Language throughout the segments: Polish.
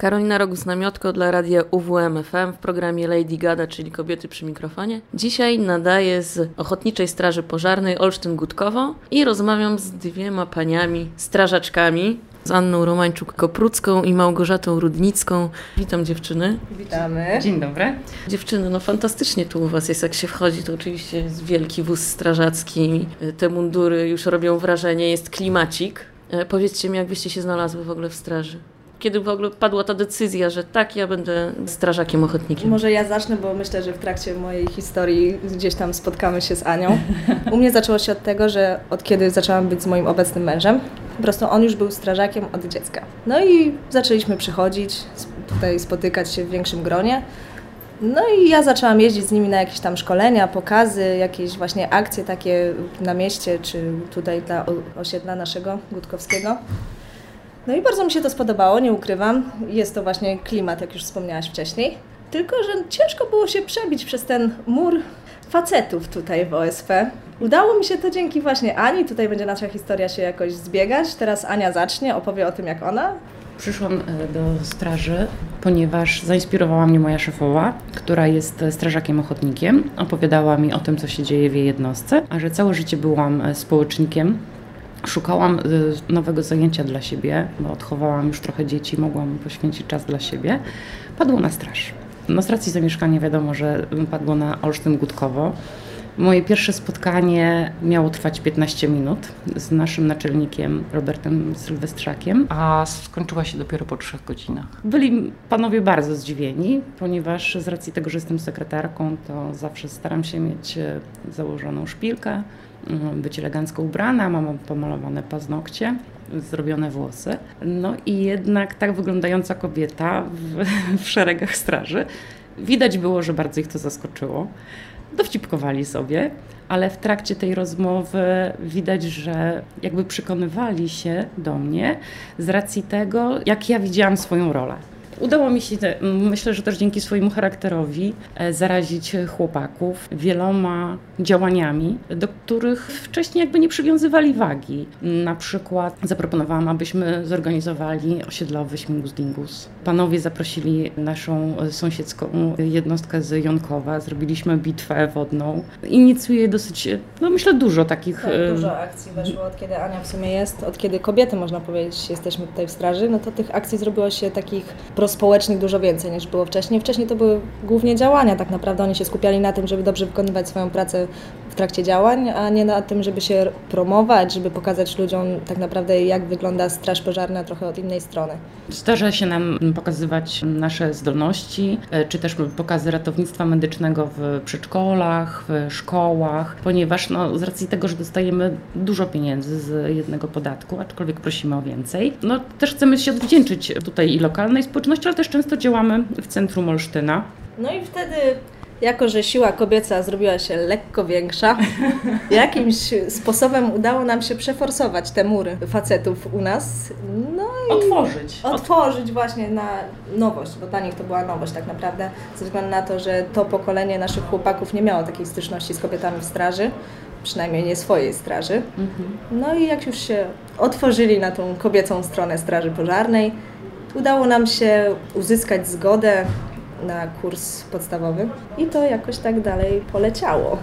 Karolina Rogus-Namiotko dla radia UWM-FM w programie Lady Gada, czyli Kobiety przy mikrofonie. Dzisiaj nadaję z Ochotniczej Straży Pożarnej Olsztyn-Gutkowo i rozmawiam z dwiema paniami, strażaczkami, z Anną Romańczuk-Koprucką i Małgorzatą Rudnicką. Witam dziewczyny. Witamy. Dzień dobry. Dziewczyny, no fantastycznie tu u was jest, jak się wchodzi, to oczywiście jest wielki wóz strażacki, te mundury już robią wrażenie, jest klimacik. Powiedzcie mi, jak byście się znalazły w ogóle w straży? Kiedy w ogóle padła ta decyzja, że tak, ja będę strażakiem ochotnikiem? Może ja zacznę, bo myślę, że w trakcie mojej historii gdzieś tam spotkamy się z Anią. U mnie zaczęło się od tego, że od kiedy zaczęłam być z moim obecnym mężem, po prostu on już był strażakiem od dziecka. No i zaczęliśmy przychodzić, tutaj spotykać się w większym gronie. No i ja zaczęłam jeździć z nimi na jakieś tam szkolenia, pokazy, jakieś właśnie akcje takie na mieście, czy tutaj dla osiedla naszego gutkowskiego. No i bardzo mi się to spodobało, nie ukrywam. Jest to właśnie klimat, jak już wspomniałaś wcześniej. Tylko że ciężko było się przebić przez ten mur facetów tutaj w OSP. Udało mi się to dzięki właśnie Ani. Tutaj będzie nasza historia się jakoś zbiegać. Teraz Ania zacznie, opowie o tym, jak ona. Przyszłam do straży, ponieważ zainspirowała mnie moja szefowa, która jest strażakiem ochotnikiem. Opowiadała mi o tym, co się dzieje w jej jednostce, a że całe życie byłam społecznikiem. Szukałam nowego zajęcia dla siebie, bo odchowałam już trochę dzieci, mogłam poświęcić czas dla siebie. Padło na straż. No z racji zamieszkania wiadomo, że padło na Olsztyn-Gutkowo. Moje pierwsze spotkanie miało trwać 15 minut z naszym naczelnikiem Robertem Sylwestrzakiem, a skończyła się dopiero po 3 godzinach. Byli panowie bardzo zdziwieni, ponieważ z racji tego, że jestem sekretarką, to zawsze staram się mieć założoną szpilkę, być elegancko ubrana, mam pomalowane paznokcie, zrobione włosy. No i jednak tak wyglądająca kobieta w szeregach straży. Widać było, że bardzo ich to zaskoczyło. Dowcipkowali sobie, ale w trakcie tej rozmowy widać, że jakby przekonywali się do mnie z racji tego, jak ja widziałam swoją rolę. Udało mi się, myślę, że też dzięki swojemu charakterowi, zarazić chłopaków wieloma działaniami, do których wcześniej jakby nie przywiązywali wagi. Na przykład zaproponowałam, abyśmy zorganizowali osiedlowy śmigus dingus. Panowie zaprosili naszą sąsiedzką jednostkę z Jonkowa, zrobiliśmy bitwę wodną. Inicjuje dosyć, myślę, dużo takich... Tak, dużo akcji weszło, od kiedy Ania w sumie jest, od kiedy kobiety, można powiedzieć, jesteśmy tutaj w straży, no to tych akcji zrobiło się takich prospołecznych dużo więcej niż było wcześniej. Wcześniej to były głównie działania, tak naprawdę oni się skupiali na tym, żeby dobrze wykonywać swoją pracę w trakcie działań, a nie na tym, żeby się promować, żeby pokazać ludziom tak naprawdę, jak wygląda straż pożarna trochę od innej strony. Zdarza się nam pokazywać nasze zdolności, czy też pokazy ratownictwa medycznego w przedszkolach, w szkołach, ponieważ z racji tego, że dostajemy dużo pieniędzy z jednego podatku, aczkolwiek prosimy o więcej, też chcemy się odwdzięczyć tutaj i lokalnej społeczności, ale też często działamy w centrum Olsztyna. No i wtedy, jako że siła kobieca zrobiła się lekko większa, jakimś sposobem udało nam się przeforsować te mury facetów u nas. No i otworzyć właśnie na nowość, bo dla nich to była nowość tak naprawdę, ze względu na to, że to pokolenie naszych chłopaków nie miało takiej styczności z kobietami w straży, przynajmniej nie swojej straży. No i jak już się otworzyli na tą kobiecą stronę straży pożarnej, udało nam się uzyskać zgodę na kurs podstawowy i to jakoś tak dalej poleciało.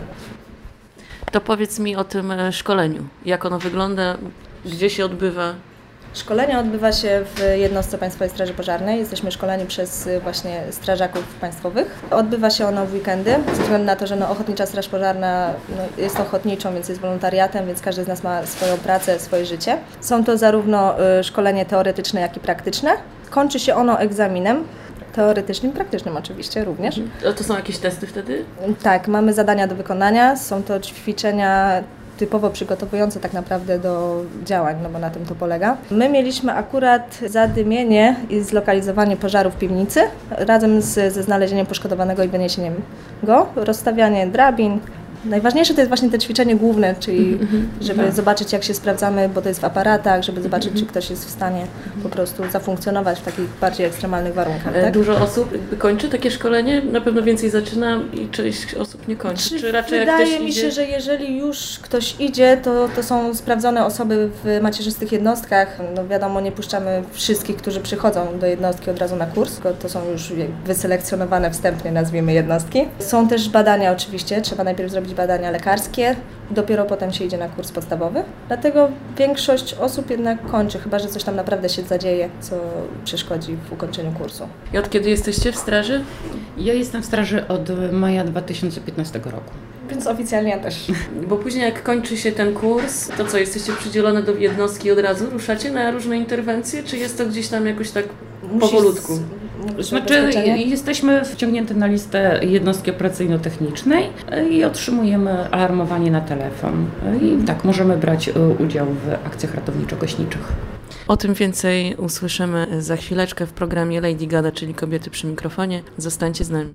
To powiedz mi o tym szkoleniu. Jak ono wygląda, gdzie się odbywa? Szkolenie odbywa się w jednostce Państwowej Straży Pożarnej. Jesteśmy szkoleni przez właśnie strażaków państwowych. Odbywa się ono w weekendy, ze względu na to, że Ochotnicza Straż Pożarna jest ochotniczą, więc jest wolontariatem, więc każdy z nas ma swoją pracę, swoje życie. Są to zarówno szkolenie teoretyczne, jak i praktyczne. Kończy się ono egzaminem. Teoretycznym, praktycznym oczywiście również. A to są jakieś testy wtedy? Tak, mamy zadania do wykonania. Są to ćwiczenia typowo przygotowujące tak naprawdę do działań, bo na tym to polega. My mieliśmy akurat zadymienie i zlokalizowanie pożaru w piwnicy, razem ze znalezieniem poszkodowanego i wyniesieniem go, rozstawianie drabin, Najważniejsze to jest właśnie te ćwiczenie główne, czyli żeby zobaczyć, jak się sprawdzamy, bo to jest w aparatach, żeby zobaczyć, czy ktoś jest w stanie po prostu zafunkcjonować w takich bardziej ekstremalnych warunkach. Tak? Dużo osób kończy takie szkolenie, na pewno więcej zaczyna i część osób nie kończy. Czy raczej jak ktoś Wydaje mi się, że jeżeli już ktoś idzie, to są sprawdzone osoby w macierzystych jednostkach. No wiadomo, nie puszczamy wszystkich, którzy przychodzą do jednostki od razu na kurs, tylko to są już wyselekcjonowane wstępnie, nazwijmy, jednostki. Są też badania oczywiście, trzeba najpierw zrobić badania lekarskie, dopiero potem się idzie na kurs podstawowy. Dlatego większość osób jednak kończy, chyba że coś tam naprawdę się zadzieje, co przeszkodzi w ukończeniu kursu. I od kiedy jesteście w straży? Ja jestem w straży od maja 2015 roku. Więc oficjalnie ja też. Bo później jak kończy się ten kurs, to co, jesteście przydzielone do jednostki od razu? Ruszacie na różne interwencje? Czy jest to gdzieś tam jakoś tak powolutku? Znaczy, jesteśmy wciągnięte na listę jednostki operacyjno-technicznej i otrzymujemy alarmowanie na telefon. I tak, możemy brać udział w akcjach ratowniczo-gaśniczych. O tym więcej usłyszymy za chwileczkę w programie Lady Gada, czyli Kobiety przy mikrofonie. Zostańcie z nami.